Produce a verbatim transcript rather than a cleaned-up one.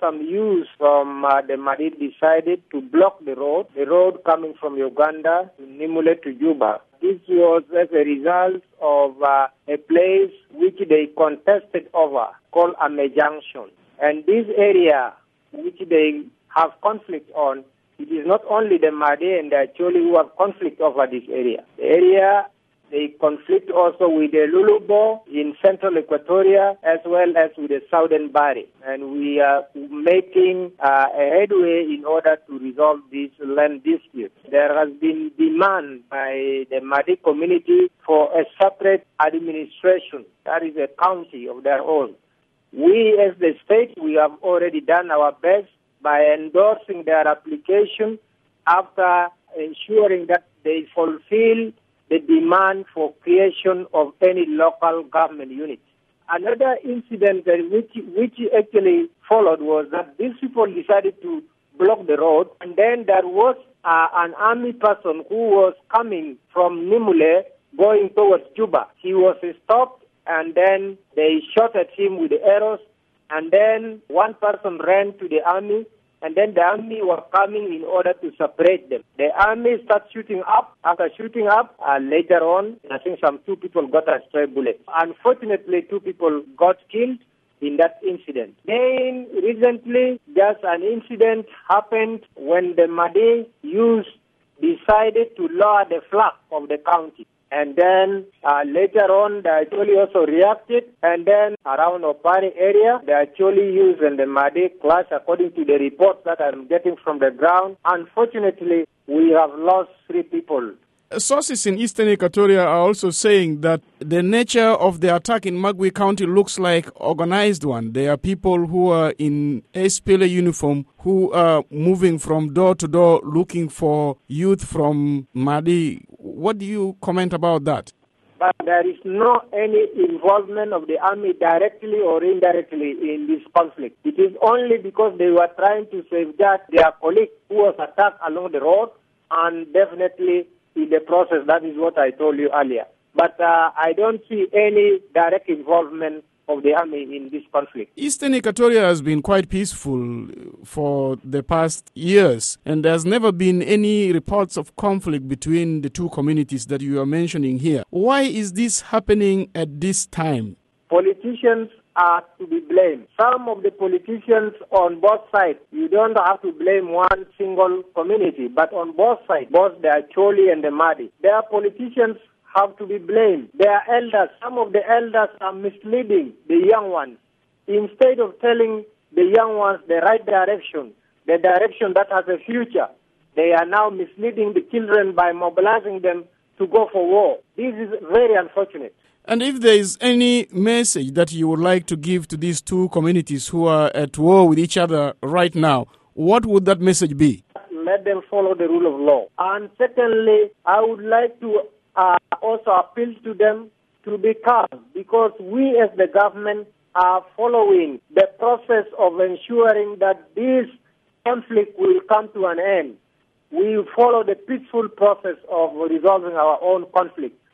some youths from uh, the Madi decided to block the road, the road coming from Uganda to Nimule to Juba. This was as a result of uh, a place which they contested over called Ame Junction. And this area which they have conflict on, it is not only the Madi and the Acholi who have conflict over this area. The area, they conflict also with the Lulubo in central Equatoria as well as with the southern Bari. And we are making uh, a headway in order to resolve this land dispute. There has been demand by the Madi community for a separate administration, that is a county of their own. We as the state, we have already done our best by endorsing their application after ensuring that they fulfill the demand for creation of any local government unit. Another incident that which, which actually followed was that these people decided to block the road, and then there was uh, an army person who was coming from Nimule going towards Juba. He was stopped, and then they shot at him with arrows, and then one person ran to the army, and then the army was coming in order to separate them. The army started shooting up. After shooting up, uh, later on, I think some two people got a stray bullet. Unfortunately, two people got killed in that incident. Then, recently, just an incident happened when the Madi youth decided to lower the flag of the county. And then uh, later on, the Acholi also reacted. And then around Opari area, the Acholi youth and the Madi clash, according to the reports that I'm getting from the ground. Unfortunately, we have lost three people. Sources in Eastern Equatoria are also saying that the nature of the attack in Magui County looks like organized one. There are people who are in S P L A uniform who are moving from door to door looking for youth from Madi. What do you comment about that? But there is no any involvement of the army directly or indirectly in this conflict. It is only because they were trying to safeguard their colleague who was attacked along the road, and definitely in the process, that is what I told you earlier. But uh, I don't see any direct involvement of the army in this conflict. Eastern Equatoria has been quite peaceful for the past years, and there's never been any reports of conflict between the two communities that you are mentioning here. Why is this happening at this time? Politicians are to be blamed. Some of the politicians on both sides, you don't have to blame one single community, but on both sides, both the Acholi and the Madi, their politicians have to be blamed. Their elders, some of the elders are misleading the young ones. Instead of telling the young ones the right direction, the direction that has a future, they are now misleading the children by mobilizing them to go for war. This is very unfortunate. And if there is any message that you would like to give to these two communities who are at war with each other right now, what would that message be? Let them follow the rule of law. And secondly, I would like to uh, also appeal to them to be calm, because we as the government are following the process of ensuring that this conflict will come to an end. We follow the peaceful process of resolving our own conflict.